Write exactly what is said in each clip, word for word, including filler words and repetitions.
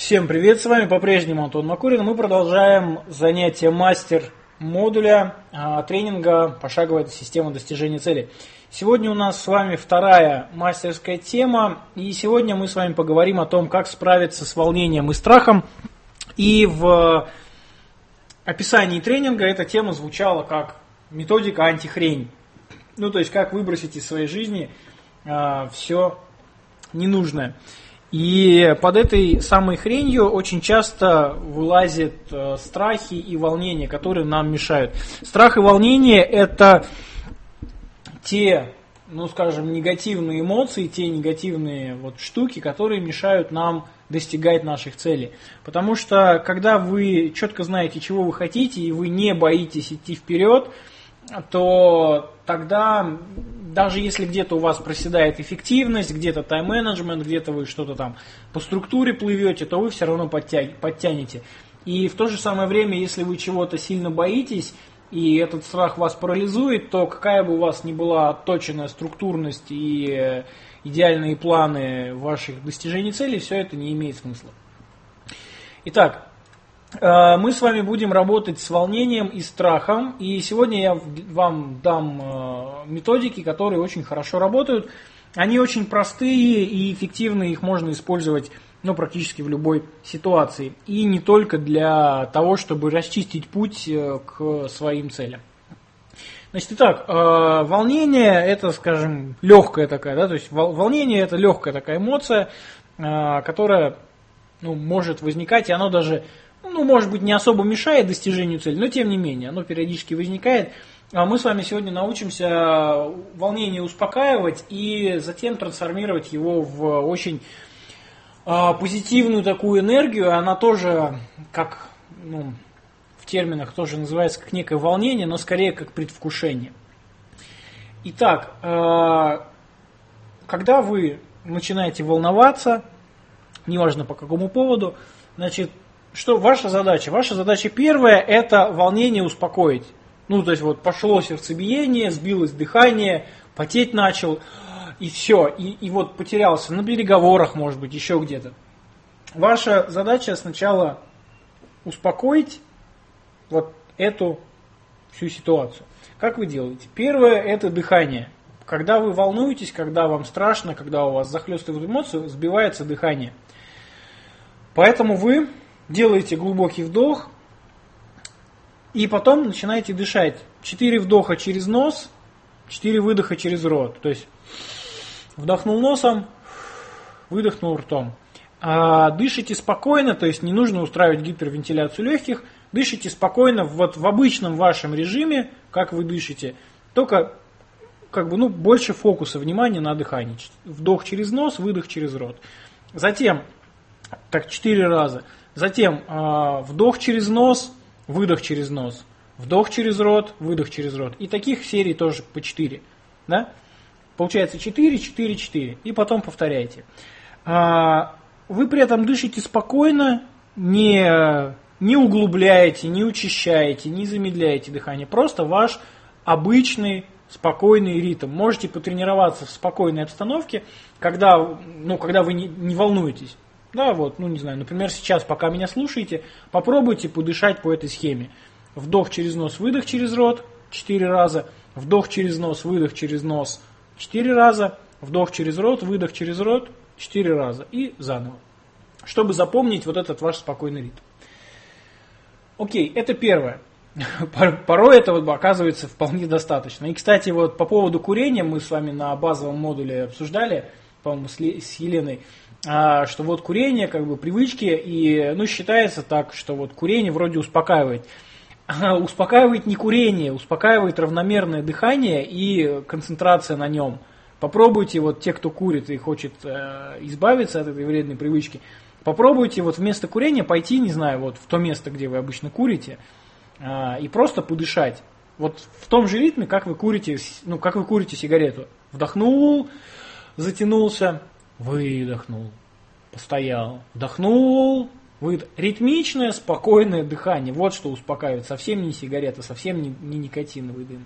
Всем привет, с вами по-прежнему Антон Макурин. Мы продолжаем занятие мастер-модуля а, тренинга «Пошаговая система достижения целей». Сегодня у нас с вами вторая мастерская тема, и сегодня мы с вами поговорим о том, как справиться с волнением и страхом. И в описании тренинга эта тема звучала как методика антихрень. Ну, то есть, как выбросить из своей жизни а, все ненужное. И под этой самой хренью очень часто вылазят э, страхи и волнения, которые нам мешают. Страх и волнение – это те, ну скажем, негативные эмоции, те негативные вот штуки, которые мешают нам достигать наших целей. Потому что когда вы четко знаете, чего вы хотите, и вы не боитесь идти вперед, то тогда, даже если где-то у вас проседает эффективность, где-то тайм-менеджмент, где-то вы что-то там по структуре плывете, то вы все равно подтянете. И в то же самое время, если вы чего-то сильно боитесь, и этот страх вас парализует, то какая бы у вас ни была отточенная структурность и идеальные планы ваших достижений целей, все это не имеет смысла. Итак, мы с вами будем работать с волнением и страхом, и сегодня я вам дам методики, которые очень хорошо работают. Они очень простые и эффективные, их можно использовать ну, практически в любой ситуации. И не только для того, чтобы расчистить путь к своим целям. Значит, итак, волнение это, скажем, легкая такая, да, то есть волнение это легкая такая эмоция, которая ну, может возникать, и оно даже ну, может быть, не особо мешает достижению цели, но тем не менее, оно периодически возникает. А мы с вами сегодня научимся волнение успокаивать и затем трансформировать его в очень а, позитивную такую энергию. Она тоже, как ну, в терминах, тоже называется как некое волнение, но скорее как предвкушение. Итак, а, когда вы начинаете волноваться, неважно по какому поводу, значит, что ваша задача? Ваша задача первая – это волнение успокоить. Ну, то есть вот пошло сердцебиение, сбилось дыхание, потеть начал, и все. И, и вот потерялся на переговорах, может быть, еще где-то. Ваша задача сначала успокоить вот эту всю ситуацию. Как вы делаете? Первое – это дыхание. Когда вы волнуетесь, когда вам страшно, когда у вас захлестывают эмоции, сбивается дыхание. Поэтому вы делаете глубокий вдох и потом начинаете дышать. Четыре вдоха через нос, четыре выдоха через рот. То есть вдохнул носом, выдохнул ртом. А дышите спокойно, то есть не нужно устраивать гипервентиляцию легких. Дышите спокойно вот в обычном вашем режиме, как вы дышите. Только как бы, ну, больше фокуса внимания на дыхании. Вдох через нос, выдох через рот. Затем, так четыре раза. Затем э, вдох через нос, выдох через нос, вдох через рот, выдох через рот. И таких серий тоже по четыре. Да? Получается четыре, четыре, четыре. И потом повторяйте. Э, вы при этом дышите спокойно, не, не углубляете, не учащаете, не замедляете дыхание. Просто ваш обычный спокойный ритм. Можете потренироваться в спокойной обстановке, когда, ну, когда вы не, не волнуетесь. Да, вот, ну не знаю, например, сейчас, пока меня слушаете, попробуйте подышать по этой схеме. Вдох через нос, выдох через рот, четыре раза. Вдох через нос, выдох через нос, четыре раза. Вдох через рот, выдох через рот, четыре раза. И заново. Чтобы запомнить вот этот ваш спокойный ритм. Окей, это первое. Порой этого оказывается вполне достаточно. И, кстати, вот по поводу курения мы с вами на базовом модуле обсуждали, по-моему, с Еленой, что вот курение, как бы привычки, и ну, считается так, что вот курение вроде успокаивает. А успокаивает не курение, успокаивает равномерное дыхание и концентрация на нем. Попробуйте, вот те, кто курит и хочет э, избавиться от этой вредной привычки, попробуйте вот вместо курения пойти, не знаю, вот в то место, где вы обычно курите, э, и просто подышать. Вот в том же ритме, как вы курите, ну, как вы курите сигарету. Вдохнул, затянулся. Выдохнул, постоял, вдохнул, выдох. Ритмичное, спокойное дыхание. Вот что успокаивает. Совсем не сигарета, совсем не, не никотиновый дым.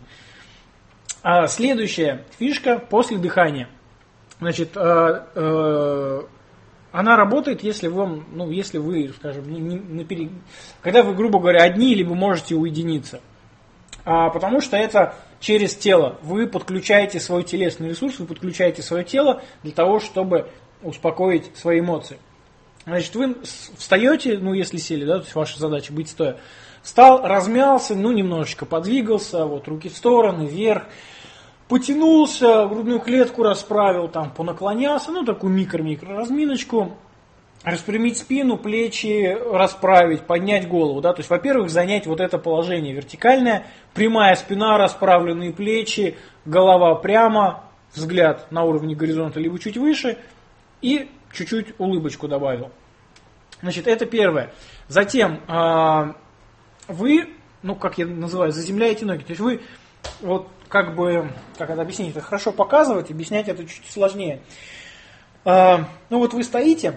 А следующая фишка после дыхания. Значит, э, э, она работает, если вам, ну, если вы, скажем, не, не, на пере... когда вы, грубо говоря, одни, либо можете уединиться. А, потому что это через тело. Вы подключаете свой телесный ресурс, вы подключаете свое тело для того, чтобы успокоить свои эмоции. Значит, вы встаете, ну, если сели, да, то есть ваша задача быть стоя. Встал, размялся, ну, немножечко подвигался, вот, руки в стороны, вверх. Потянулся, грудную клетку расправил, там, понаклонялся, ну, такую микро-микро разминочку. Распрямить спину, плечи расправить, поднять голову. Да? То есть, во-первых, занять вот это положение вертикальное, прямая спина, расправленные плечи, голова прямо, взгляд на уровне горизонта, либо чуть выше, и чуть-чуть улыбочку добавил. Значит, это первое. Затем э, вы, ну, как я называю, заземляете ноги. То есть вы, вот, как бы, как это объяснить, это хорошо показывать, объяснять это чуть сложнее. Э, ну, вот вы стоите,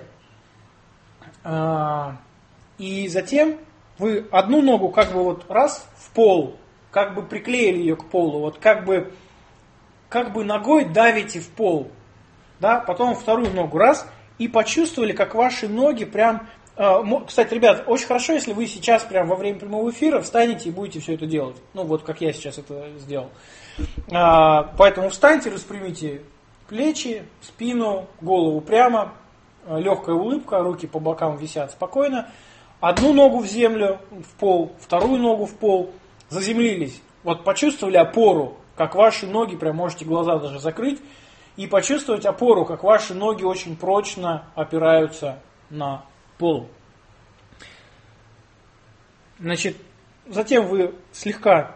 и затем вы одну ногу как бы вот раз в пол, как бы приклеили ее к полу, вот как бы, как бы ногой давите в пол, да, потом вторую ногу раз, и почувствовали, как ваши ноги прям, кстати, ребят, очень хорошо, если вы сейчас прям во время прямого эфира встанете и будете все это делать, ну вот как я сейчас это сделал, поэтому встаньте, распрямите плечи, спину, голову прямо, легкая улыбка, руки по бокам висят спокойно. Одну ногу в землю, в пол, вторую ногу в пол. Заземлились. Вот почувствовали опору, как ваши ноги, прям можете глаза даже закрыть. И почувствовать опору, как ваши ноги очень прочно опираются на пол. Значит, затем вы слегка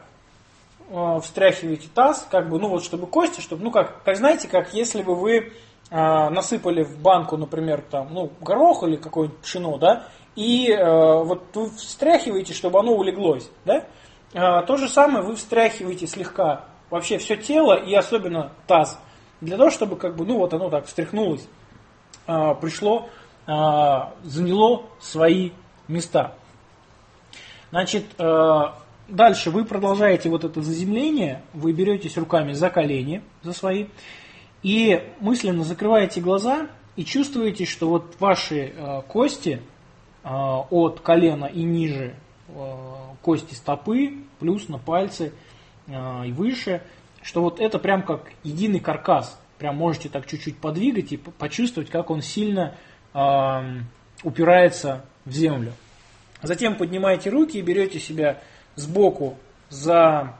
э, встряхиваете таз, как бы, ну вот, чтобы кости, чтобы, ну как, как знаете, как если бы вы насыпали в банку, например, там, ну, горох или какое-нибудь пшено, да, и э, вот вы встряхиваете, чтобы оно улеглось, да, э, то же самое вы встряхиваете слегка вообще все тело и особенно таз, для того, чтобы, как бы, ну, вот оно так встряхнулось, э, пришло, э, заняло свои места. Значит, э, дальше вы продолжаете вот это заземление, вы беретесь руками за колени, за свои, и мысленно закрываете глаза и чувствуете, что вот ваши э, кости э, от колена и ниже, э, кости стопы, плюс на пальцы э, и выше, что вот это прям как единый каркас. Прям можете так чуть-чуть подвигать и почувствовать, как он сильно э, упирается в землю. Затем поднимаете руки и берете себя сбоку за,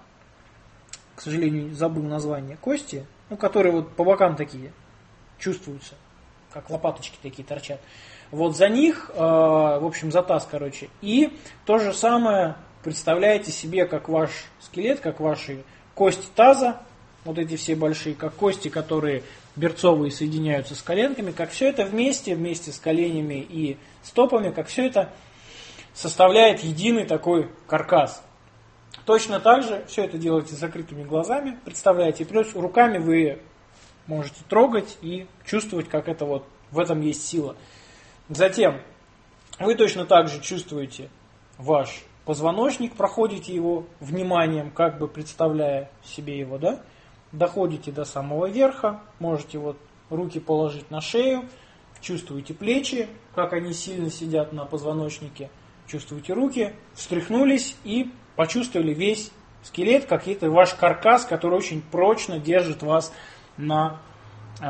к сожалению, забыл название, кости, ну, которые вот по бокам такие чувствуются, как лопаточки такие торчат. Вот за них, э, в общем, за таз, короче. И то же самое представляете себе, как ваш скелет, как ваши кости таза, вот эти все большие, как кости, которые берцовые соединяются с коленками, как все это вместе, вместе с коленями и стопами, как все это составляет единый такой каркас. Точно так же все это делаете с закрытыми глазами, представляете, и плюс руками вы можете трогать и чувствовать, как это вот, в этом есть сила. Затем вы точно так же чувствуете ваш позвоночник, проходите его вниманием, как бы представляя себе его, да, доходите до самого верха, можете вот руки положить на шею, чувствуете плечи, как они сильно сидят на позвоночнике, чувствуете руки, встряхнулись и почувствовали весь скелет, как это ваш каркас, который очень прочно держит вас на, э,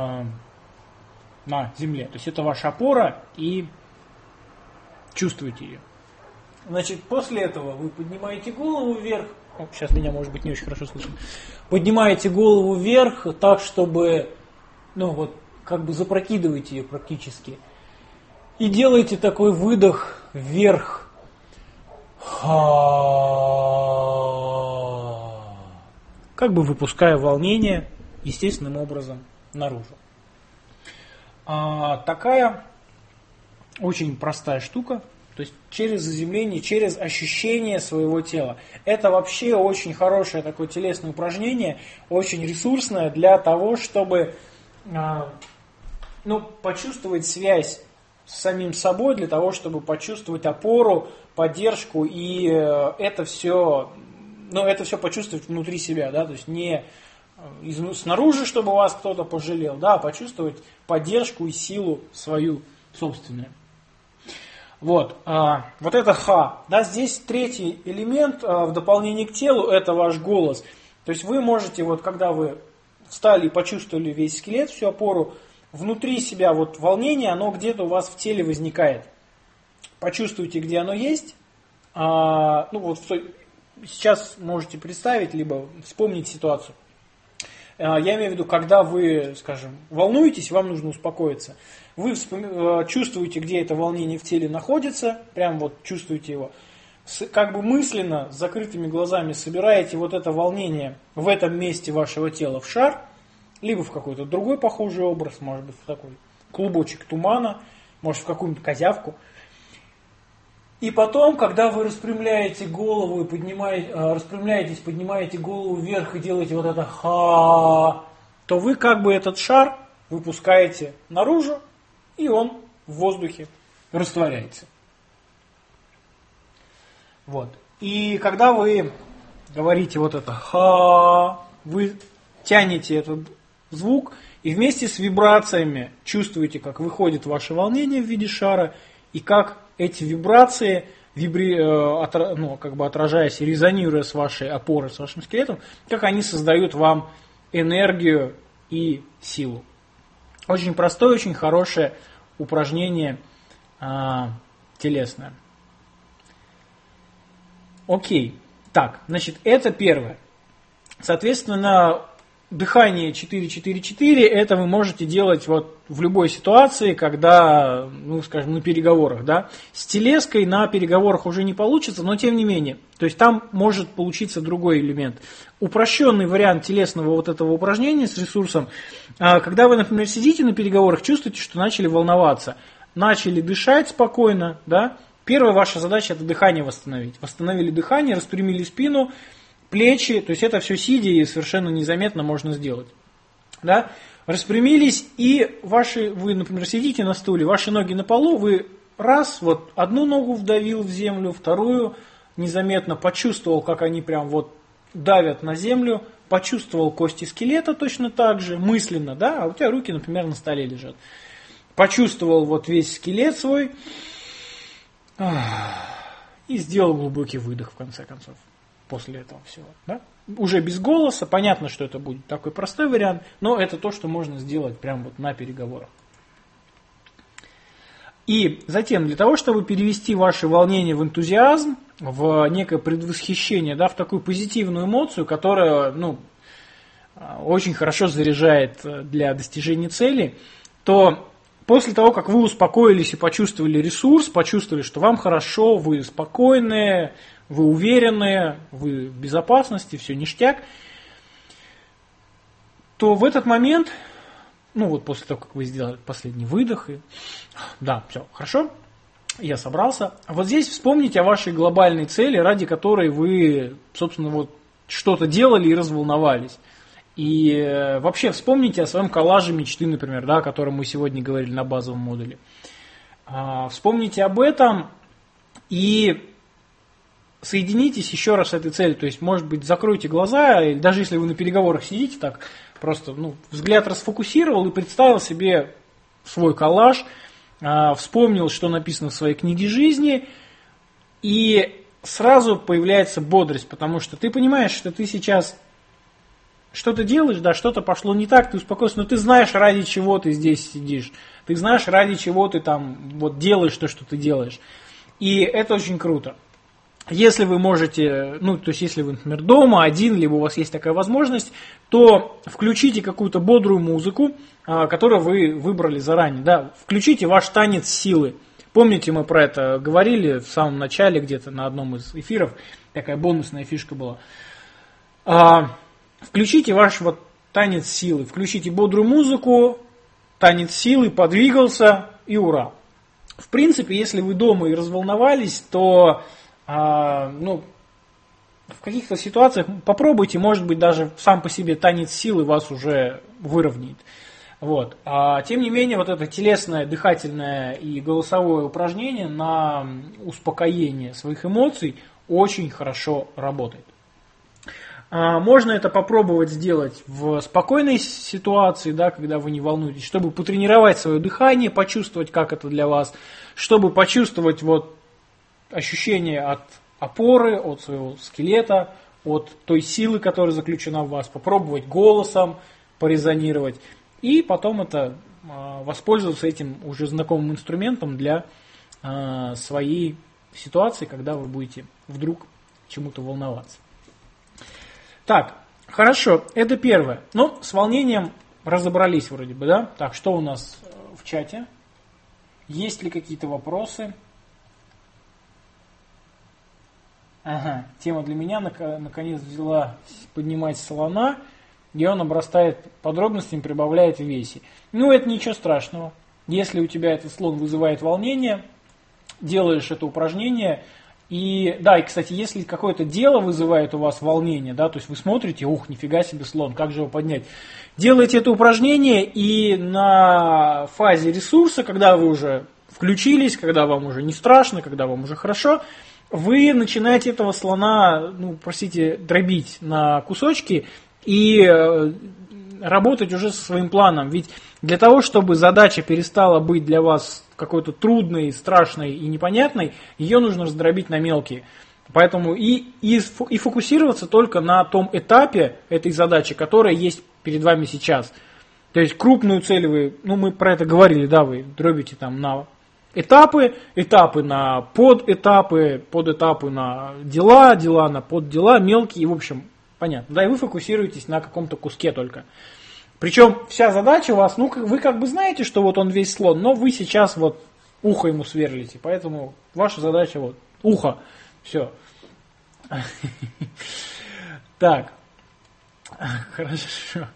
на земле. То есть это ваша опора и чувствуете ее. Значит, после этого вы поднимаете голову вверх. О, сейчас меня, может быть, не очень хорошо слышно. Поднимаете голову вверх так, чтобы, ну вот, как бы запрокидываете ее практически. И делаете такой выдох вверх. Как бы выпуская волнение естественным образом наружу. А, такая очень простая штука, то есть через заземление, через ощущение своего тела. Это вообще очень хорошее такое телесное упражнение, очень ресурсное для того, чтобы а, ну, почувствовать связь с самим собой, для того, чтобы почувствовать опору, поддержку, и это все, ну, это все почувствовать внутри себя, да, то есть не снаружи, чтобы вас кто-то пожалел, да, а почувствовать поддержку и силу свою собственную. Вот, а, вот это ха. Да, здесь третий элемент а, в дополнение к телу, это ваш голос. То есть вы можете, вот когда вы встали и почувствовали весь скелет, всю опору, внутри себя вот волнение, оно где-то у вас в теле возникает. Почувствуйте, где оно есть. А, ну вот сейчас можете представить, либо вспомнить ситуацию. А, я имею в виду, когда вы, скажем, волнуетесь, вам нужно успокоиться. Вы вспом... чувствуете, где это волнение в теле находится, прям вот чувствуете его. С, как бы мысленно, с закрытыми глазами собираете вот это волнение в этом месте вашего тела в шар, либо в какой-то другой похожий образ, может быть, в такой клубочек тумана, может, в какую-нибудь козявку. И потом, когда вы распрямляете голову и поднимаете, распрямляетесь, поднимаете голову вверх и делаете вот это ха, то вы как бы этот шар выпускаете наружу, и он в воздухе растворяется. Вот. И когда вы говорите вот это ха, вы тянете этот звук и вместе с вибрациями чувствуете, как выходит ваше волнение в виде шара, и как эти вибрации, вибри, отра, ну, как бы отражаясь и резонируя с вашей опорой, с вашим скелетом, как они создают вам энергию и силу. Очень простое, очень хорошее упражнение а, телесное. Окей. Так, значит, это первое. Соответственно, дыхание четыре четыре четыре, это вы можете делать вот в любой ситуации, когда, ну, скажем, на переговорах, да. С телеской на переговорах уже не получится, но тем не менее. То есть там может получиться другой элемент. Упрощенный вариант телесного вот этого упражнения с ресурсом, когда вы, например, сидите на переговорах, чувствуете, что начали волноваться, начали дышать спокойно, да. Первая ваша задача – это дыхание восстановить. Восстановили дыхание, распрямили спину, плечи, то есть это все сидя и совершенно незаметно можно сделать. Да? Распрямились, и ваши, вы, например, сидите на стуле, ваши ноги на полу, вы раз, вот одну ногу вдавил в землю, вторую незаметно почувствовал, как они прям вот давят на землю, почувствовал кости скелета точно так же, мысленно, да, а у тебя руки, например, на столе лежат. Почувствовал вот весь скелет свой и сделал глубокий выдох в конце концов. После этого всего. Да? Уже без голоса, понятно, что это будет такой простой вариант, но это то, что можно сделать прямо вот на переговорах. И затем, для того, чтобы перевести ваше волнение в энтузиазм, в некое предвосхищение, да, в такую позитивную эмоцию, которая, ну, очень хорошо заряжает для достижения цели, то после того, как вы успокоились и почувствовали ресурс, почувствовали, что вам хорошо, вы спокойные, вы уверенные, вы в безопасности, все ништяк, то в этот момент, ну вот после того, как вы сделали последний выдох, и, да, все, хорошо, я собрался. Вот здесь вспомните о вашей глобальной цели, ради которой вы, собственно, вот что-то делали и разволновались. И э, вообще вспомните о своем коллаже мечты, например, да, о котором мы сегодня говорили на базовом модуле. А, вспомните об этом и соединитесь еще раз с этой целью. То есть, может быть, закройте глаза, или даже если вы на переговорах сидите, так просто ну, взгляд расфокусировал и представил себе свой коллаж, а, вспомнил, что написано в своей книге жизни, и сразу появляется бодрость, потому что ты понимаешь, что ты сейчас что-то делаешь, да, что-то пошло не так, ты успокоился, но ты знаешь, ради чего ты здесь сидишь, ты знаешь, ради чего ты там вот делаешь то, что ты делаешь. И это очень круто. Если вы можете, ну, то есть, если вы, например, дома один, либо у вас есть такая возможность, то включите какую-то бодрую музыку, которую вы выбрали заранее, да, включите ваш танец силы. Помните, мы про это говорили в самом начале, где-то на одном из эфиров, такая бонусная фишка была. Включите ваш вот танец силы, включите бодрую музыку, танец силы, подвигался и ура. В принципе, если вы дома и разволновались, то а, ну, в каких-то ситуациях попробуйте, может быть, даже сам по себе танец силы вас уже выровняет. Вот. А, тем не менее, вот это телесное, дыхательное и голосовое упражнение на успокоение своих эмоций очень хорошо работает. Можно это попробовать сделать в спокойной ситуации, да, когда вы не волнуетесь, чтобы потренировать свое дыхание, почувствовать, как это для вас, чтобы почувствовать вот ощущение от опоры, от своего скелета, от той силы, которая заключена в вас, попробовать голосом порезонировать, и потом это воспользоваться этим уже знакомым инструментом для своей ситуации, когда вы будете вдруг чему-то волноваться. Так, хорошо, это первое. Ну, с волнением разобрались вроде бы, да? Так, что у нас в чате? Есть ли какие-то вопросы? Ага, тема для меня наконец взяла поднимать слона, и он обрастает подробностями, прибавляет в весе. Ну, это ничего страшного. Если у тебя этот слон вызывает волнение, делаешь это упражнение. И да, и кстати, если какое-то дело вызывает у вас волнение, да, то есть вы смотрите, ух, нифига себе слон, как же его поднять? Делайте это упражнение, и на фазе ресурса, когда вы уже включились, когда вам уже не страшно, когда вам уже хорошо, вы начинаете этого слона, ну, простите, дробить на кусочки и работать уже со своим планом. Ведь для того, чтобы задача перестала быть для вас какой-то трудной, страшной и непонятной, ее нужно раздробить на мелкие. Поэтому и, и, и фокусироваться только на том этапе этой задачи, которая есть перед вами сейчас. То есть крупную цель вы, ну мы про это говорили, да, вы дробите там на этапы, этапы на подэтапы, подэтапы на дела, дела на поддела, мелкие, в общем, понятно. Да, и вы фокусируетесь на каком-то куске только. Причем вся задача у вас, ну, вы как бы знаете, что вот он весь слон, но вы сейчас вот ухо ему сверлите. Поэтому ваша задача вот ухо. Все. Так. Хорошо.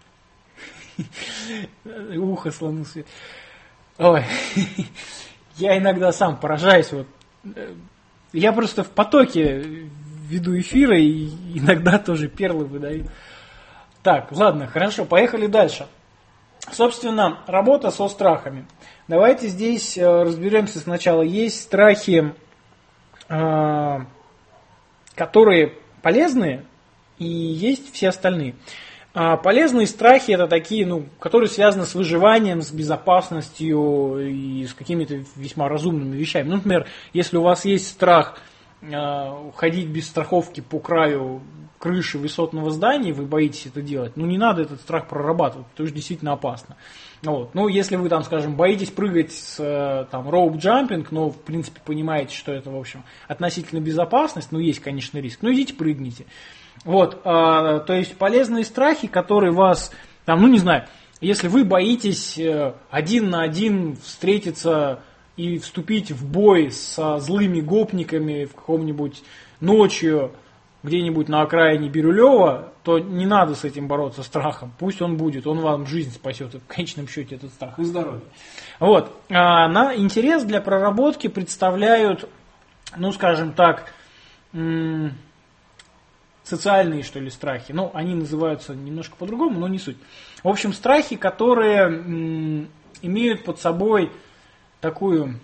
Ухо слону сверлить. Ой. Я иногда сам поражаюсь. Вот. Я просто в потоке веду эфиры и иногда тоже перлы выдаю. Так, ладно, хорошо, поехали дальше. Собственно, работа со страхами. Давайте здесь разберемся сначала. Есть страхи, которые полезные, и есть все остальные. Полезные страхи это такие, ну, которые связаны с выживанием, с безопасностью и с какими-то весьма разумными вещами. Ну, например, если у вас есть страх ходить без страховки по краю крыши высотного здания, вы боитесь это делать, ну не надо этот страх прорабатывать, потому что действительно опасно. Вот. Ну, если вы там, скажем, боитесь прыгать с там роуп джампинг, но в принципе понимаете, что это, в общем, относительно безопасность, ну есть, конечно, риск, ну идите прыгните. Вот, а, то есть полезные страхи, которые вас, там, ну не знаю, если вы боитесь один на один встретиться и вступить в бой со злыми гопниками в каком-нибудь ночью, где-нибудь на окраине Бирюлева, то не надо с этим бороться страхом. Пусть он будет, он вам жизнь спасет, и в конечном счете этот страх, и здоровье. Вот. А на интерес для проработки представляют, ну скажем так, м- социальные, что ли, страхи. Ну, они называются немножко по-другому, но не суть. В общем, страхи, которые м- имеют под собой такую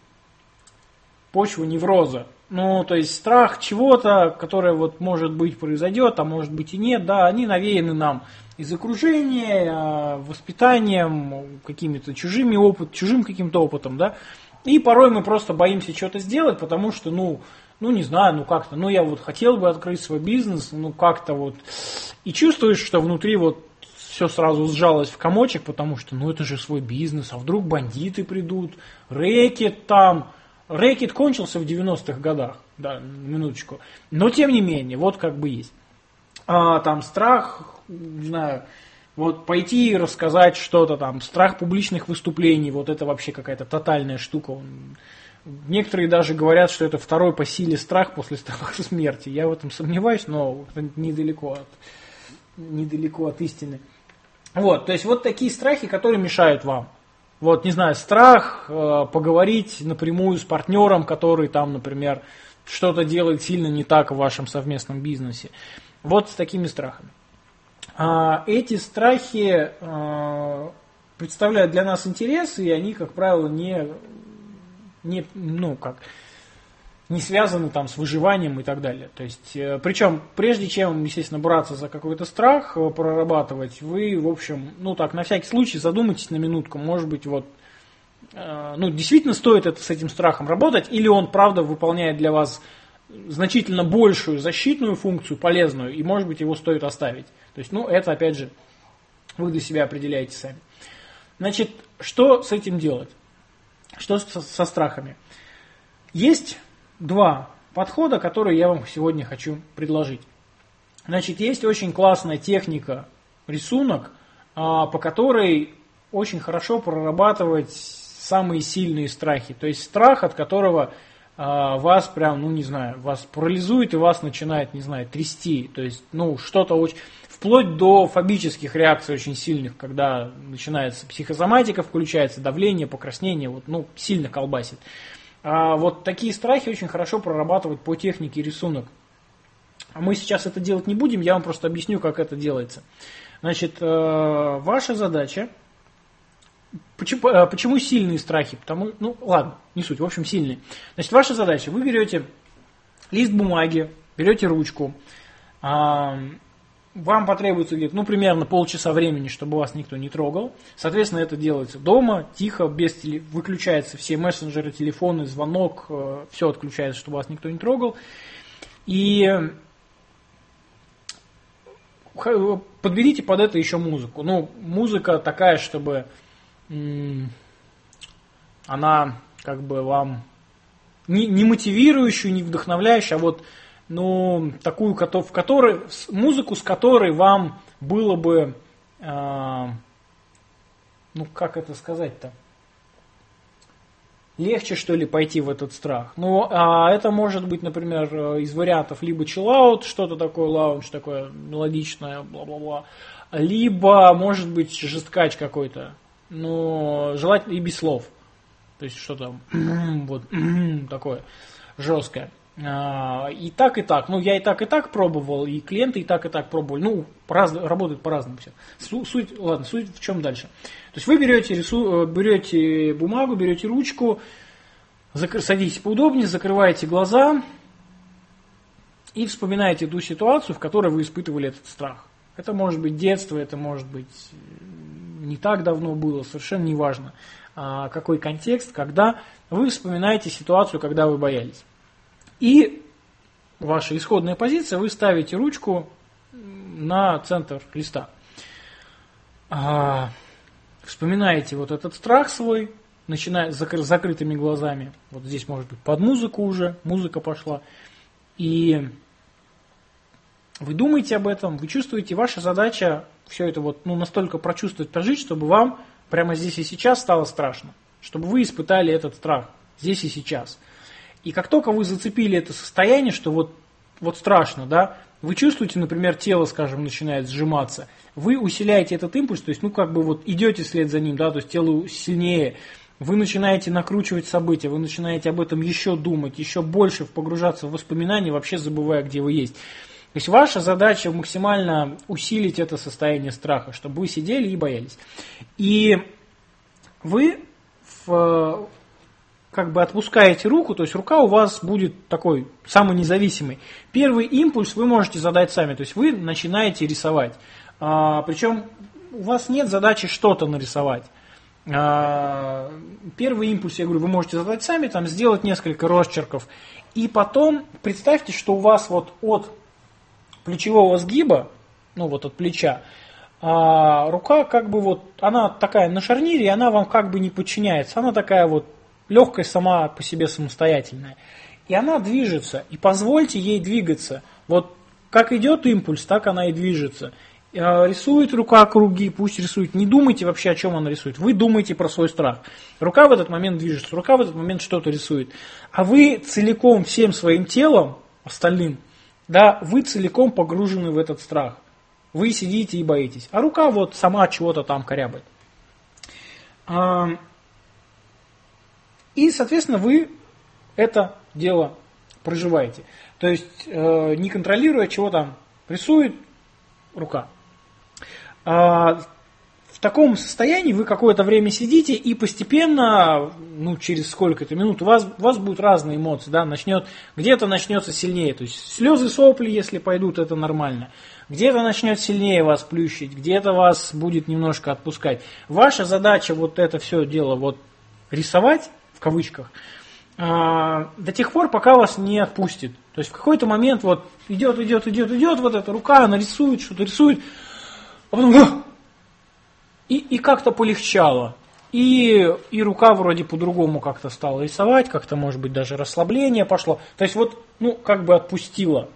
почву невроза. Ну, то есть страх чего-то, которое вот может быть произойдет, а может быть и нет, да, они навеяны нам из окружения, воспитанием, какими-то чужими опыт, чужим каким-то опытом, да. И порой мы просто боимся что-то сделать, потому что, ну, ну не знаю, ну как-то, ну я вот хотел бы открыть свой бизнес, ну как-то вот. И чувствуешь, что внутри вот все сразу сжалось в комочек, потому что, ну это же свой бизнес, а вдруг бандиты придут, рэкет там. Рэкет кончился в девяностых годах, да, минуточку. Но тем не менее, вот как бы есть. А, там страх, не знаю, вот пойти и рассказать что-то там, страх публичных выступлений, вот это вообще какая-то тотальная штука. Некоторые даже говорят, что это второй по силе страх после страха смерти. Я в этом сомневаюсь, но недалеко от, недалеко от истины. Вот, то есть вот такие страхи, которые мешают вам. Вот, не знаю, страх э, поговорить напрямую с партнером, который там, например, что-то делает сильно не так в вашем совместном бизнесе. Вот с такими страхами. А, эти страхи э, представляют для нас интерес, и они, как правило, не, не, ну, как, не связаны там с выживанием и так далее. То есть, э, причем, прежде чем, естественно, браться за какой-то страх, э, прорабатывать, вы, в общем, ну так, на всякий случай задумайтесь на минутку, может быть, вот, э, ну, действительно стоит это с этим страхом работать, или он, правда, выполняет для вас значительно большую защитную функцию, полезную, и, может быть, его стоит оставить. То есть, ну, это, опять же, вы для себя определяете сами. Значит, что с этим делать? Что со, со страхами? Есть два подхода, которые я вам сегодня хочу предложить. Значит, есть очень классная техника рисунок, по которой очень хорошо прорабатывать самые сильные страхи. То есть страх, от которого вас прям, ну не знаю, вас парализует и вас начинает, не знаю, трясти. То есть, ну, что-то очень... Вплоть до фобических реакций очень сильных, когда начинается психосоматика, включается давление, покраснение, вот, ну, сильно колбасит. А вот такие страхи очень хорошо прорабатывать по технике рисунок. Мы сейчас это делать не будем, я вам просто объясню, как это делается. Значит, ваша задача... Почему, почему сильные страхи? Потому, ну, ладно, не суть, в общем, сильные. Значит, ваша задача, вы берете лист бумаги, берете ручку, вам потребуется где-то, ну, примерно полчаса времени, чтобы вас никто не трогал. Соответственно, это делается дома, тихо, без теле... выключаются все мессенджеры, телефоны, звонок, э, все отключается, чтобы вас никто не трогал. И подберите под это еще музыку. Ну, музыка такая, чтобы м- она как бы вам не, не мотивирующую, не вдохновляющую, а вот ну, такую, в которой, музыку, с которой вам было бы, э, ну, как это сказать-то, легче, что ли, пойти в этот страх. Ну, а это может быть, например, из вариантов либо chill-out, что-то такое, лаунж, такое мелодичное, бла-бла-бла, либо, может быть, жесткач какой-то, но желательно и без слов. То есть, что там, вот, такое жесткое. И так, и так. Ну, я и так, и так пробовал, и клиенты и так, и так пробовали. Ну, по-раз... работает по-разному все. Суть, ладно, суть в чем дальше. То есть вы берете, рису... берете бумагу, берете ручку, закр... садитесь поудобнее, закрываете глаза и вспоминаете ту ситуацию, в которой вы испытывали этот страх. Это может быть детство, это может быть не так давно было, совершенно неважно, какой контекст, когда вы вспоминаете ситуацию, когда вы боялись. И ваша исходная позиция, вы ставите ручку на центр листа. А, вспоминаете вот этот страх свой, начиная с закры- закрытыми глазами. Вот здесь может быть под музыку уже, музыка пошла. И вы думаете об этом, вы чувствуете, ваша задача все это вот ну, настолько прочувствовать, прожить, чтобы вам прямо здесь и сейчас стало страшно. Чтобы вы испытали этот страх здесь и сейчас. И как только вы зацепили это состояние, что вот, вот страшно, да, вы чувствуете, например, тело, скажем, начинает сжиматься, вы усиляете этот импульс, то есть, ну, как бы вот идете вслед за ним, да, то есть тело сильнее, вы начинаете накручивать события, вы начинаете об этом еще думать, еще больше погружаться в воспоминания, вообще забывая, где вы есть. То есть ваша задача максимально усилить это состояние страха, чтобы вы сидели и боялись. И вы в... как бы отпускаете руку, то есть рука у вас будет такой самонезависимый. Первый импульс вы можете задать сами, то есть вы начинаете рисовать. А, причем у вас нет задачи что-то нарисовать. А, первый импульс, я говорю, вы можете задать сами, там сделать несколько росчерков. И потом представьте, что у вас вот от плечевого сгиба, ну вот от плеча, а, рука как бы вот, она такая на шарнире, и она вам как бы не подчиняется. Она такая вот легкая сама по себе самостоятельная. И она движется. И позвольте ей двигаться. Вот как идет импульс, так она и движется. Рисует рука круги, пусть рисует. Не думайте вообще, о чем она рисует. Вы думаете про свой страх. Рука в этот момент движется, рука в этот момент что-то рисует. А вы целиком всем своим телом, остальным, да, вы целиком погружены в этот страх. Вы сидите и боитесь. А рука вот сама чего-то там корябает. И, соответственно, вы это дело проживаете. То есть, э, не контролируя, чего там рисует рука. А, в таком состоянии вы какое-то время сидите, и постепенно, ну, через сколько-то минут, у вас, у вас будут разные эмоции, да, начнет, где-то начнется сильнее, то есть слезы, сопли, если пойдут, это нормально. Где-то начнет сильнее вас плющить, где-то вас будет немножко отпускать. Ваша задача вот это все дело вот рисовать, в кавычках, до тех пор, пока вас не отпустит. То есть в какой-то момент вот идет, идет, идет, идет, вот эта рука, она рисует, что-то рисует, а потом и, и как-то полегчало. И, и рука вроде по-другому как-то стала рисовать, как-то, может быть, даже расслабление пошло. То есть вот, ну, как бы отпустила.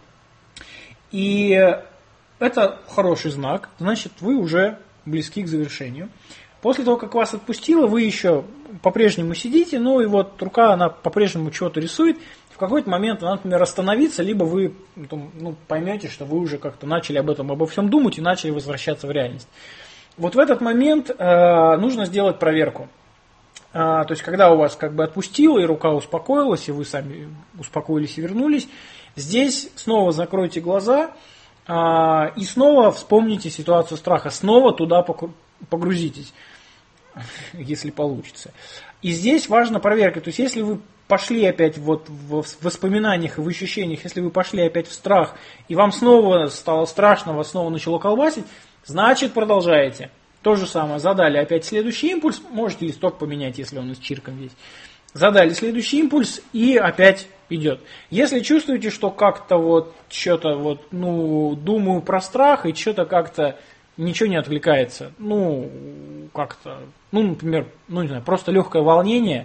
И это хороший знак, значит, вы уже близки к завершению. После того, как вас отпустило, вы еще по-прежнему сидите, ну и вот рука, она по-прежнему чего-то рисует. В какой-то момент она, например, остановится, либо вы ну, поймете, что вы уже как-то начали об этом, обо всем думать и начали возвращаться в реальность. Вот в этот момент э, нужно сделать проверку. Э, то есть, когда у вас как бы отпустило, и рука успокоилась, и вы сами успокоились и вернулись, здесь снова закройте глаза э, и снова вспомните ситуацию страха, снова туда погрузитесь, если получится. И здесь важна проверка. То есть, если вы пошли опять вот в воспоминаниях и в ощущениях, если вы пошли опять в страх, и вам снова стало страшно, вас снова начало колбасить, значит продолжаете. То же самое. Задали опять следующий импульс. Можете листок поменять, если он с чирком есть. Задали следующий импульс и опять идет. Если чувствуете, что как-то вот что-то вот, ну, думаю про страх и что-то как-то ничего не отвлекается. Ну, как-то, ну, например, ну, не знаю, просто легкое волнение,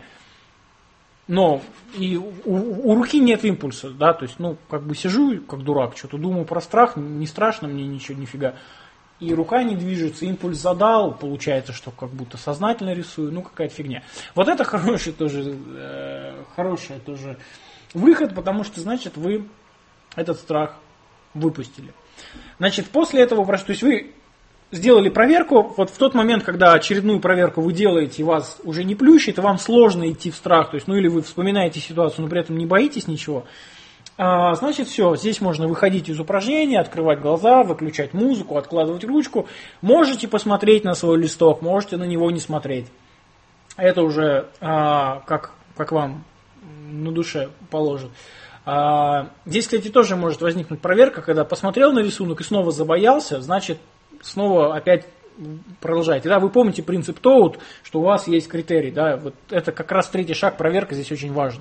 но и у, у руки нет импульса, да, то есть, ну, как бы сижу, как дурак, что-то думаю про страх, не страшно мне ничего, нифига. И рука не движется, импульс задал, получается, что как будто сознательно рисую, ну, какая-то фигня. Вот это хороший тоже, э, хороший тоже выход, потому что, значит, вы этот страх выпустили. Значит, после этого, то есть вы сделали проверку, вот в тот момент, когда очередную проверку вы делаете, и вас уже не плющит, и вам сложно идти в страх, то есть, ну или вы вспоминаете ситуацию, но при этом не боитесь ничего, а, значит все, здесь можно выходить из упражнения, открывать глаза, выключать музыку, откладывать ручку, можете посмотреть на свой листок, можете на него не смотреть. Это уже а, как, как вам на душе положит. А, здесь, кстати, тоже может возникнуть проверка, когда посмотрел на рисунок и снова забоялся, значит, снова опять продолжаете. Да, вы помните принцип Тоут, что у вас есть критерий. Да, вот это как раз третий шаг, проверка здесь очень важен.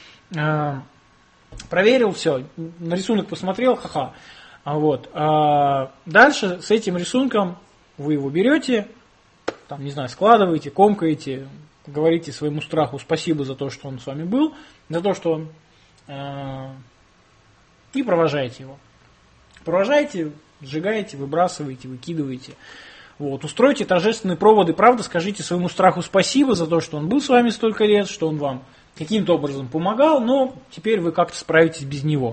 А, проверил, все, на рисунок посмотрел, ха-ха. А вот. А дальше с этим рисунком вы его берете, там, не знаю, складываете, комкаете, говорите своему страху спасибо за то, что он с вами был, за то, что он... А, и провожаете его. Провожаете, сжигаете, выбрасываете, выкидываете. Вот. Устройте торжественные проводы, правда, скажите своему страху спасибо за то, что он был с вами столько лет, что он вам каким-то образом помогал, но теперь вы как-то справитесь без него.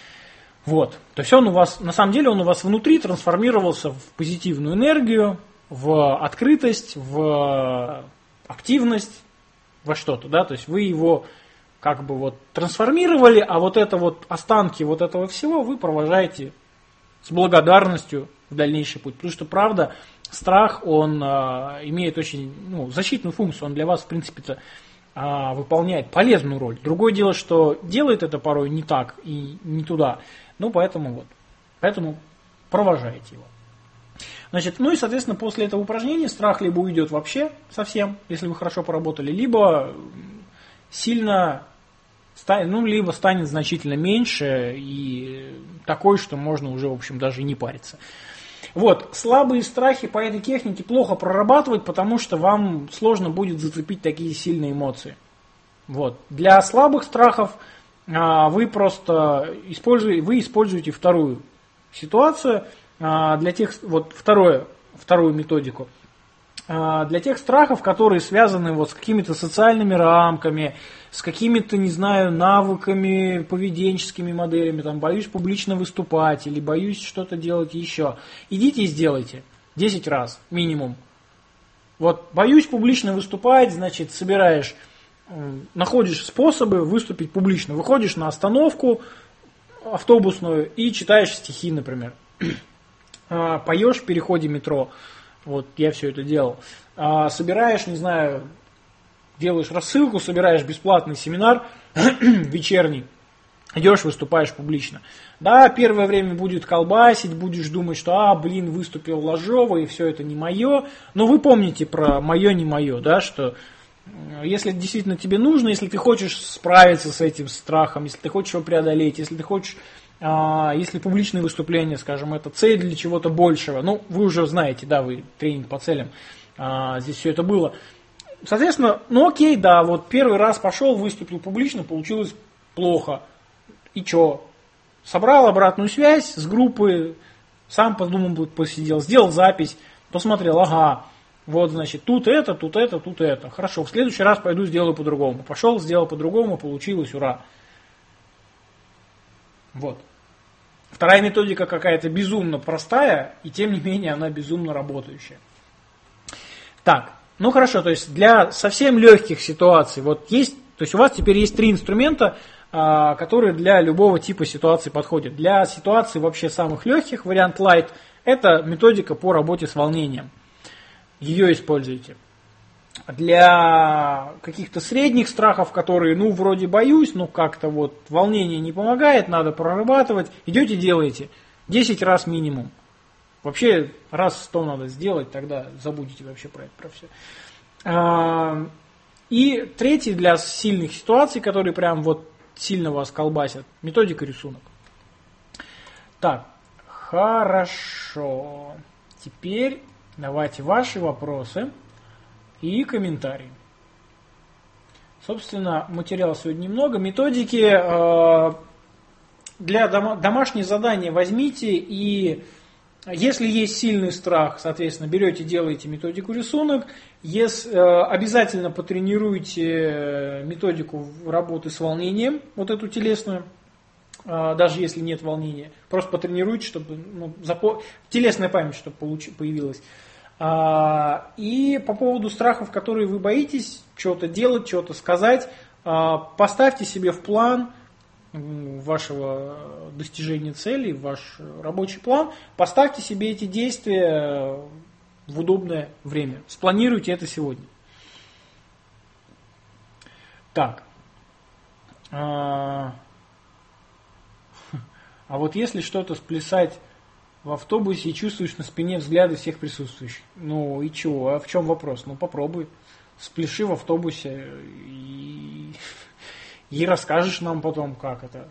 Вот. То есть он у вас, на самом деле он у вас внутри трансформировался в позитивную энергию, в открытость, в активность, во что-то, да, то есть вы его как бы вот трансформировали, а вот это вот останки вот этого всего вы провожаете с благодарностью в дальнейший путь. Потому что, правда, страх, он а, имеет очень ну, защитную функцию, он для вас, в принципе-то, а, выполняет полезную роль. Другое дело, что делает это порой не так и не туда. Ну, поэтому вот, поэтому провожаете его. Значит, ну и, соответственно, после этого упражнения страх либо уйдет вообще совсем, если вы хорошо поработали, либо сильно, ну, либо станет значительно меньше и такой, что можно уже, в общем, даже и не париться. Вот, слабые страхи по этой технике плохо прорабатывать, потому что вам сложно будет зацепить такие сильные эмоции. Вот. Для слабых страхов а, вы просто используете, вы используете вторую ситуацию, а, для тех, вот второе, вторую методику. А, для тех страхов, которые связаны вот с какими-то социальными рамками, с какими-то, не знаю, навыками, поведенческими моделями, там, боюсь публично выступать или боюсь что-то делать еще. Идите и сделайте десять раз минимум. Вот боюсь публично выступать, значит, собираешь, находишь способы выступить публично. Выходишь на остановку автобусную и читаешь стихи, например. Поешь в переходе метро. Вот я все это делал. А, собираешь, не знаю, делаешь рассылку, собираешь бесплатный семинар вечерний, идешь, выступаешь публично. Да, первое время будет колбасить, будешь думать, что, а, блин, выступил ложово, и все это не мое. Но вы помните про мое, не мое, да, что если действительно тебе нужно, если ты хочешь справиться с этим страхом, если ты хочешь его преодолеть, если ты хочешь, а, если публичные выступления, скажем, это цель для чего-то большего, ну, вы уже знаете, да, вы тренинг по целям, а, здесь все это было. Соответственно, ну окей, да, вот первый раз пошел, выступил публично, получилось плохо. И что? Собрал обратную связь с группы, сам подумал, посидел, сделал запись, посмотрел, ага, вот, значит, тут это, тут это, тут это. Хорошо, в следующий раз пойду сделаю по-другому. Пошел, сделал по-другому, получилось, ура. Вот. Вторая методика какая-то безумно простая, и тем не менее она безумно работающая. Так, ну хорошо, то есть для совсем легких ситуаций, вот есть, то есть у вас теперь есть три инструмента, которые для любого типа ситуации подходят. Для ситуаций вообще самых легких, вариант light, это методика по работе с волнением. Ее используйте. Для каких-то средних страхов, которые, ну, вроде боюсь, но как-то вот волнение не помогает, надо прорабатывать, идете делаете. десять раз минимум. Вообще раз сто надо сделать, тогда забудете вообще про это, про все. И третий для сильных ситуаций, которые прям вот сильно вас колбасят, методика рисунок. Так, хорошо. Теперь давайте ваши вопросы и комментарии. Собственно, материала сегодня немного. Методики э, для дома, домашние задания возьмите, и если есть сильный страх, соответственно, берете, делаете методику рисунок. Если, э, обязательно потренируйте методику работы с волнением, вот эту телесную, э, даже если нет волнения. Просто потренируйте, чтобы ну, запо... телесная память, чтобы получ... появилась. А, и по поводу страхов, которые вы боитесь, что-то делать, что-то сказать, а, поставьте себе в план вашего достижения цели, ваш рабочий план, поставьте себе эти действия в удобное время. Спланируйте это сегодня. Так. А, а вот если что-то сплясать в автобусе и чувствуешь на спине взгляды всех присутствующих. Ну и чего? А в чем вопрос? Ну попробуй. Спляши в автобусе и, и расскажешь нам потом, как это.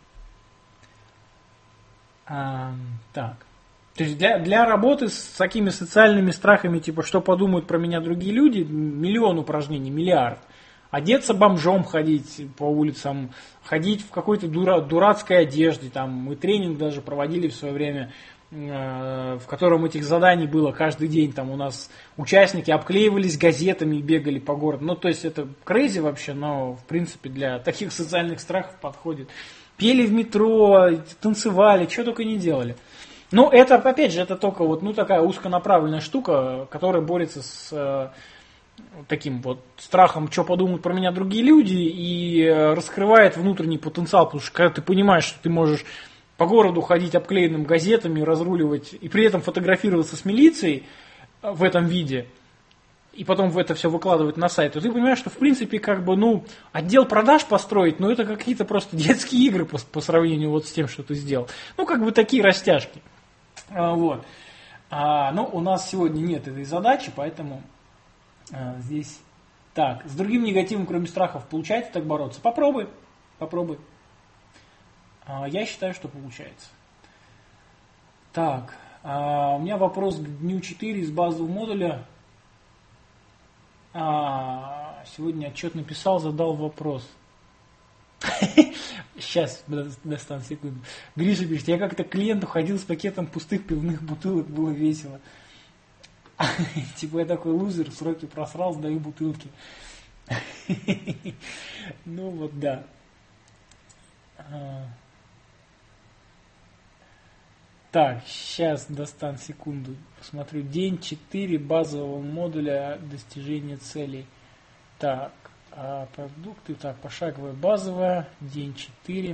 А, так. То есть для, для работы с такими социальными страхами, типа, что подумают про меня другие люди, миллион упражнений, миллиард. Одеться бомжом, ходить по улицам, ходить в какой-то дура, дурацкой одежде. Там, мы тренинг даже проводили в свое время, э, в котором этих заданий было каждый день. Там у нас участники обклеивались газетами и бегали по городу. Ну, то есть это crazy вообще, но в принципе для таких социальных страхов подходит. Пели в метро, танцевали, что только не делали. Ну, это, опять же, это только вот, ну, такая узконаправленная штука, которая борется с э, таким вот страхом, что подумают про меня другие люди, и э, раскрывает внутренний потенциал, потому что когда ты понимаешь, что ты можешь по городу ходить обклеенным газетами, разруливать, и при этом фотографироваться с милицией в этом виде, и потом в это все выкладывать на сайт, то ты понимаешь, что в принципе как бы, ну, отдел продаж построить, ну, это какие-то просто детские игры по, по сравнению вот с тем, что ты сделал. Ну, как бы такие растяжки. А, вот. А, но у нас сегодня нет этой задачи, поэтому а, здесь так. С другим негативом, кроме страхов, получается так бороться? Попробуй. Попробуй. А, я считаю, что получается. Так. А, у меня вопрос к дню четыре из базового модуля. А, сегодня отчет написал, задал вопрос. Сейчас, достану секунду. Гриша пишет, я как-то к клиенту ходил с пакетом пустых пивных бутылок, было весело. Типа я такой лузер, сроки просрал, сдаю бутылки. Ну вот да. Так, сейчас достану секунду. Посмотрю. День четыре базового модуля достижения целей. Так. А продукты, так, пошаговая базовая, день четыре.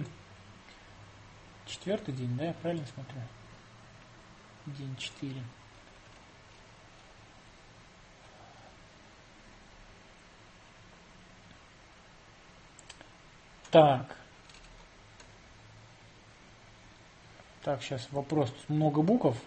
Четвертый день, да, я правильно смотрю? День четыре. Так. Так, сейчас вопрос. Тут много букв.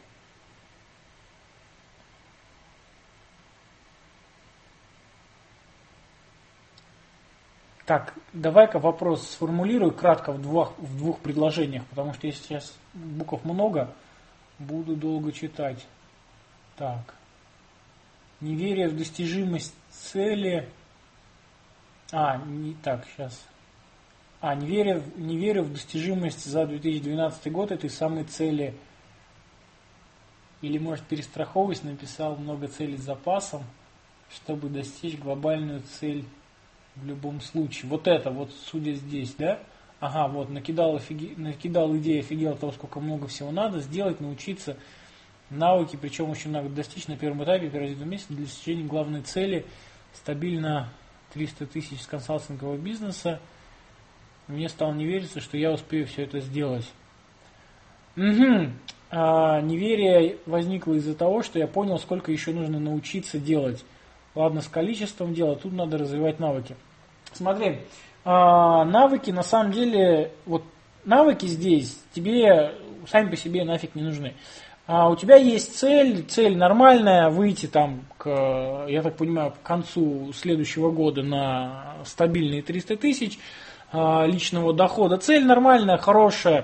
Так, давай-ка вопрос сформулирую кратко в двух, в двух предложениях, потому что если сейчас букв много, буду долго читать. Так. Неверие в достижимость цели. А, не так, сейчас. А, неверие, неверие в достижимость за две тысячи двенадцатый год этой самой цели. Или, может, перестраховываясь, написал много целей с запасом, чтобы достичь глобальную цель в любом случае. Вот это, вот судя здесь, да? Ага, вот, накидал, офиге... накидал идеи, офигел того, сколько много всего надо сделать, научиться навыки, причем очень надо достичь на первом этапе, первые два месяца для достижения главной цели, стабильно триста тысяч с консалтингового бизнеса. Мне стало не вериться, что я успею все это сделать. Угу. А, неверие возникло из-за того, что я понял, сколько еще нужно научиться делать. Ладно, с количеством дела, тут надо развивать навыки. Смотри, а, навыки на самом деле, вот навыки здесь тебе сами по себе нафиг не нужны. А у тебя есть цель, цель нормальная, выйти там, к, я так понимаю, к концу следующего года на стабильные триста тысяч а, личного дохода. Цель нормальная, хорошая.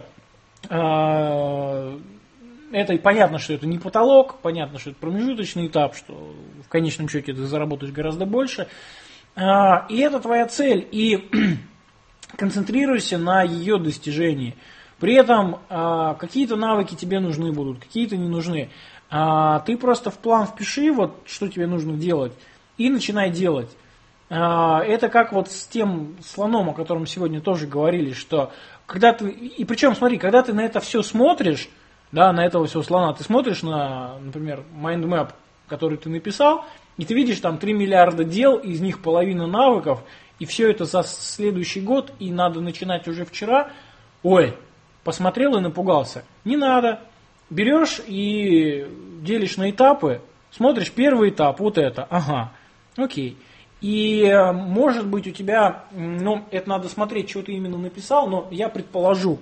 А, это понятно, что это не потолок, понятно, что это промежуточный этап, что в конечном счете ты заработаешь гораздо больше. А, и это твоя цель, и концентрируйся на ее достижении. При этом а, какие-то навыки тебе нужны будут, какие-то не нужны. А, ты просто в план впиши, вот, что тебе нужно делать, и начинай делать. А, это как вот с тем слоном, о котором сегодня тоже говорили, что когда ты, и причем смотри, когда ты на это все смотришь, да, на этого всего слона, ты смотришь на, например, майндмэп, который ты написал, и ты видишь там три миллиарда дел, из них половина навыков, и все это за следующий год, и надо начинать уже вчера. Ой, посмотрел и напугался. Не надо. Берешь и делишь на этапы, смотришь первый этап, вот это, ага, окей. И может быть у тебя, ну, это надо смотреть, что ты именно написал, но я предположу,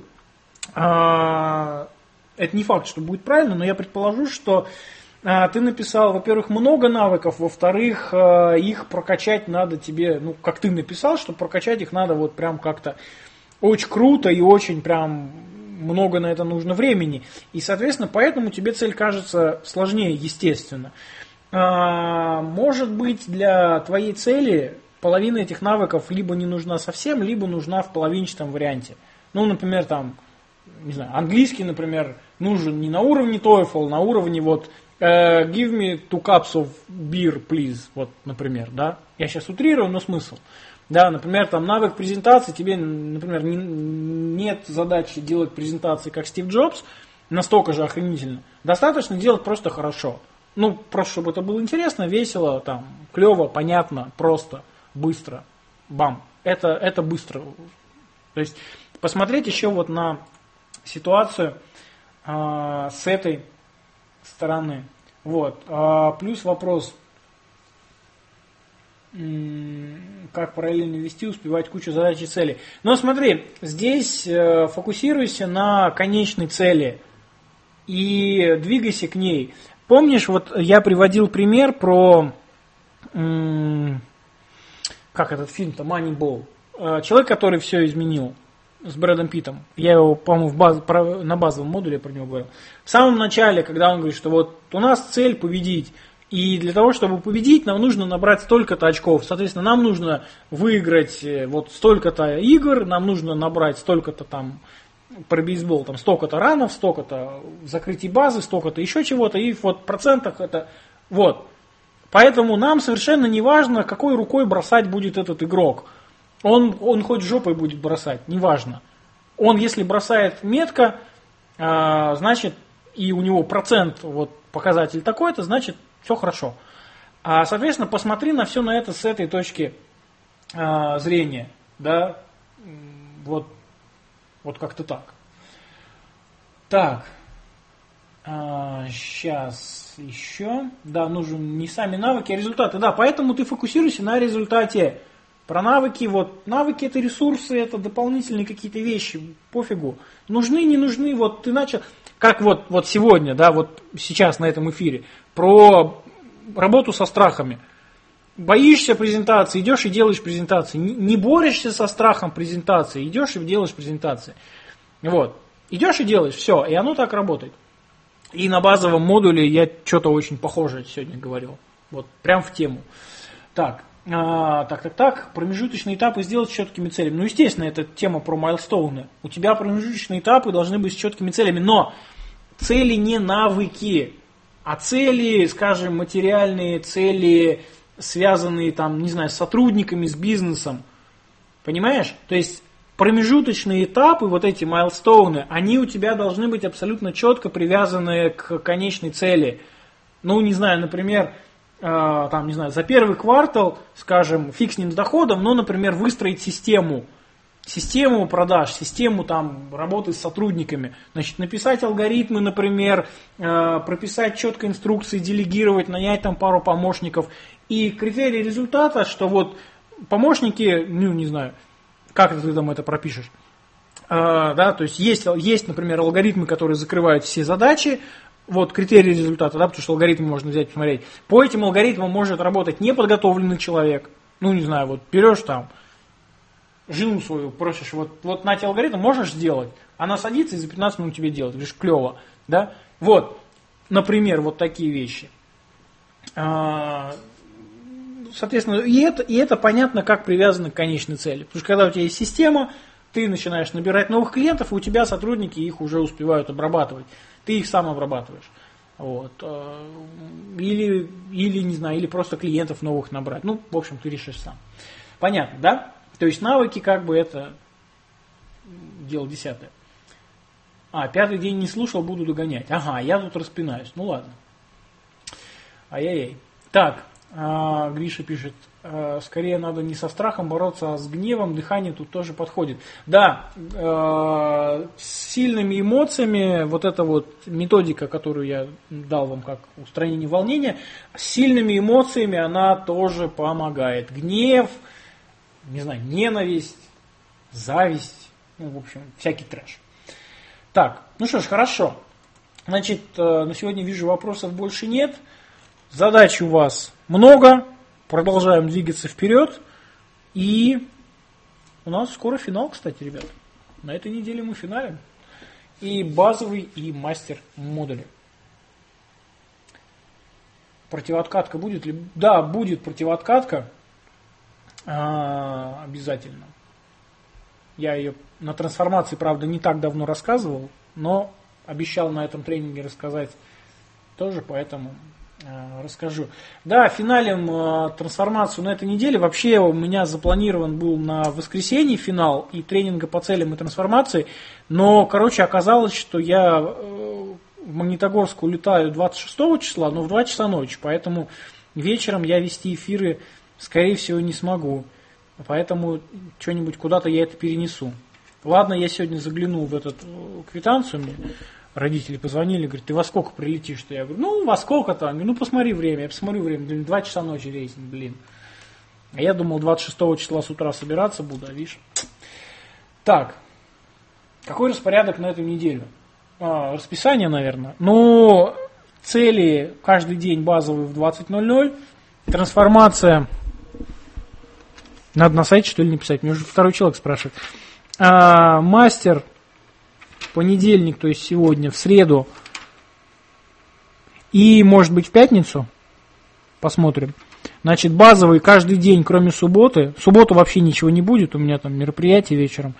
а, это не факт, что будет правильно, но я предположу, что а, ты написал, во-первых, много навыков, во-вторых, а, их прокачать надо тебе, ну, как ты написал, что прокачать их надо вот прям как-то очень круто и очень прям много на это нужно времени. И, соответственно, поэтому тебе цель кажется сложнее, естественно. А, может быть, для твоей цели половина этих навыков либо не нужна совсем, либо нужна в половинчатом варианте. Ну, например, там, не знаю, английский, например, нужен не на уровне TOEFL, на уровне вот uh, give me two cups of beer, please, вот, например, да. Я сейчас утрирую, но смысл. Да, например, там навык презентации, тебе, например, не, нет задачи делать презентации как Стив Джобс, настолько же охренительно. Достаточно делать просто хорошо. Ну, просто чтобы это было интересно, весело, там, клево, понятно, просто, быстро, бам. Это, это быстро. То есть посмотреть еще вот на ситуацию а, с этой стороны. Вот. А, плюс вопрос, как параллельно вести, успевать кучу задач и целей. Но смотри, здесь э, фокусируйся на конечной цели и двигайся к ней. Помнишь, вот я приводил пример про, м- как этот фильм-то, Moneyball. Э, человек, который все изменил, с Брэдом Питтом. Я его, по-моему, в баз, про, на базовом модуле про него говорил. В самом начале, когда он говорит, что вот у нас цель победить, и для того, чтобы победить, нам нужно набрать столько-то очков. Соответственно, нам нужно выиграть вот столько-то игр, нам нужно набрать столько-то там про бейсбол, там столько-то ранов, столько-то закрытий базы, столько-то еще чего-то, и вот в процентах это вот. Поэтому нам совершенно не важно, какой рукой бросать будет этот игрок. Он, он хоть жопой будет бросать, неважно. Он, если бросает метко, значит, и у него процент, вот показатель такой-то, значит, все хорошо. А, соответственно, посмотри на все на это с этой точки а, зрения. Да? Вот, вот как-то так. Так. А, сейчас еще. Да, нужен не сами навыки, а результаты. Да, поэтому ты фокусируйся на результате. Про навыки, вот, навыки это ресурсы, это дополнительные какие-то вещи, пофигу. Нужны, не нужны, вот ты начал, как вот, вот сегодня, да, вот сейчас на этом эфире, про работу со страхами. Боишься презентации, идешь и делаешь презентации. Не борешься со страхом презентации, идешь и делаешь презентации. Вот, идешь и делаешь, все, и оно так работает. И на базовом модуле я что-то очень похожее сегодня говорил, вот, прям в тему. Так. А, так, так, так, промежуточные этапы сделать с четкими целями. Ну, естественно, это тема про майлстоуны. У тебя промежуточные этапы должны быть с четкими целями, но цели не навыки, а цели, скажем, материальные, цели, связанные там, не знаю, с сотрудниками, с бизнесом. Понимаешь? То есть промежуточные этапы, вот эти майлстоуны, они у тебя должны быть абсолютно четко привязаны к конечной цели. Ну, не знаю, например, там, не знаю, за первый квартал, скажем, фиг с ним с доходом, но, например, выстроить систему, систему продаж, систему там работы с сотрудниками, значит, написать алгоритмы, например, прописать четко инструкции, делегировать, нанять там пару помощников. И критерий результата, что вот помощники, ну, не знаю, как ты там это пропишешь, да, то есть есть, есть, например, алгоритмы, которые закрывают все задачи. Вот критерий результата, да, потому что алгоритмы можно взять и посмотреть. По этим алгоритмам может работать неподготовленный человек. Ну, не знаю, вот берешь там жену свою, просишь, вот, вот на тебе алгоритм можешь сделать. Она садится и за пятнадцать минут тебе делает. Говоришь, клево. Да? Вот, например, вот такие вещи. Соответственно, и это, и это понятно, как привязано к конечной цели. Потому что когда у тебя есть система, ты начинаешь набирать новых клиентов, и у тебя сотрудники их уже успевают обрабатывать. Ты их сам обрабатываешь. Вот. Или, или, не знаю, или просто клиентов новых набрать. Ну, в общем, ты решишь сам. Понятно, да? То есть навыки, как бы, это дело десятое. А, пятый день не слушал, буду догонять. Ага, я тут распинаюсь. Ну ладно. Ай-яй-яй. Так, а, Гриша пишет. Скорее надо не со страхом бороться, а с гневом. Дыхание тут тоже подходит. Да, э, с сильными эмоциями, вот эта вот методика, которую я дал вам как устранение волнения, с сильными эмоциями она тоже помогает. Гнев, не знаю, ненависть, зависть, ну, в общем, всякий трэш. Так, ну что ж, хорошо. Значит, э, на сегодня вижу, вопросов больше нет. Задач у вас много. Продолжаем двигаться вперед. И у нас скоро финал, кстати, ребят. На этой неделе мы финалим. И базовый, и мастер модули. Противооткатка будет ли? Да, будет противооткатка. А, обязательно. Я ее на трансформации, правда, не так давно рассказывал, но обещал на этом тренинге рассказать тоже, поэтому расскажу. Да, финалем э, трансформацию на этой неделе. Вообще у меня запланирован был на воскресенье финал и тренинга по целям и трансформации. Но, короче, оказалось, что я э, в Магнитогорск улетаю двадцать шестого числа, но в два часа ночи. Поэтому вечером я вести эфиры, скорее всего, не смогу. Поэтому что-нибудь куда-то я это перенесу. Ладно, я сегодня заглянул в эту квитанцию мне. Родители позвонили, говорят, ты во сколько прилетишь? Я говорю, ну, во сколько-то? Говорю, ну, посмотри время. Я посмотрю время. Блин, два часа ночи рейс, блин. А я думал, двадцать шестого числа с утра собираться буду, а видишь. Так, какой распорядок на эту неделю? А, расписание, наверное. Ну, цели каждый день базовые в двадцать ноль ноль. Трансформация. Надо на сайте, что ли, написать? Мне уже второй человек спрашивает. А, мастер. Понедельник, то есть сегодня, в среду и, может быть, в пятницу. Посмотрим. Значит, базовый каждый день, кроме субботы. В субботу вообще ничего не будет, у меня там мероприятие вечером.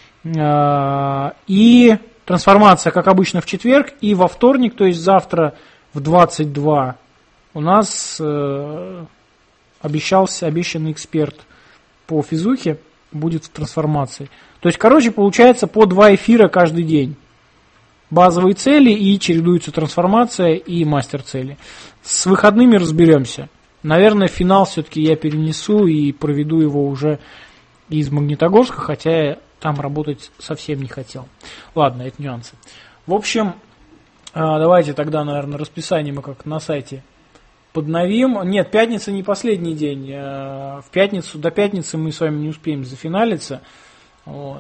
И трансформация, как обычно, в четверг. И во вторник, то есть завтра в двадцать два, у нас обещался, обещанный эксперт по физухе будет в трансформации. То есть, короче, получается по два эфира каждый день. Базовые цели и чередуются трансформация и мастер цели. С выходными разберемся. Наверное, финал все-таки я перенесу и проведу его уже из Магнитогорска, хотя я там работать совсем не хотел. Ладно, это нюансы. В общем, давайте тогда, наверное, расписание мы как на сайте подновим. Нет, пятница не последний день. В пятницу, до пятницы мы с вами не успеем зафиналиться. Вот.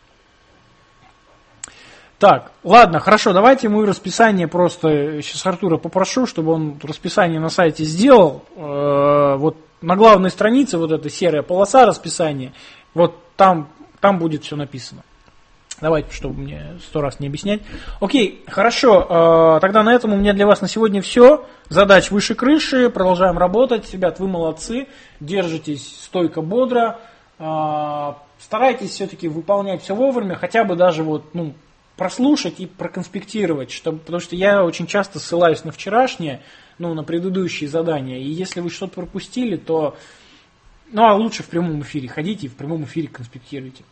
Так, ладно, хорошо, давайте мы расписание просто, сейчас Артура попрошу, чтобы он расписание на сайте сделал. Вот на главной странице вот эта серая полоса расписания, вот там, там будет все написано. Давайте, чтобы мне сто раз не объяснять. Окей, хорошо, тогда на этом у меня для вас на сегодня все. Задач выше крыши, продолжаем работать. Ребят, вы молодцы, держитесь стойко, бодро. Старайтесь все-таки выполнять все вовремя, хотя бы даже вот, ну, прослушать и проконспектировать, чтобы, потому что я очень часто ссылаюсь на вчерашнее, ну, на предыдущие задания, и если вы что-то пропустили, то, ну, а лучше в прямом эфире ходите и в прямом эфире конспектируйте.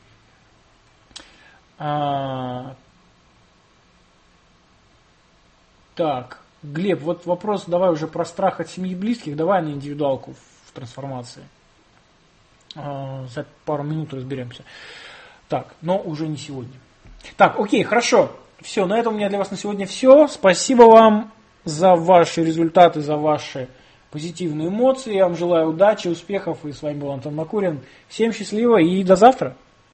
А, так, Глеб, вот вопрос, давай уже про страх от семьи и близких, давай на индивидуалку в трансформации. А, за пару минут разберемся. Так, но уже не сегодня. Так, окей, хорошо. Все, на этом у меня для вас на сегодня все. Спасибо вам за ваши результаты, за ваши позитивные эмоции. Я вам желаю удачи, успехов. И с вами был Антон Макурин. Всем счастливо и до завтра.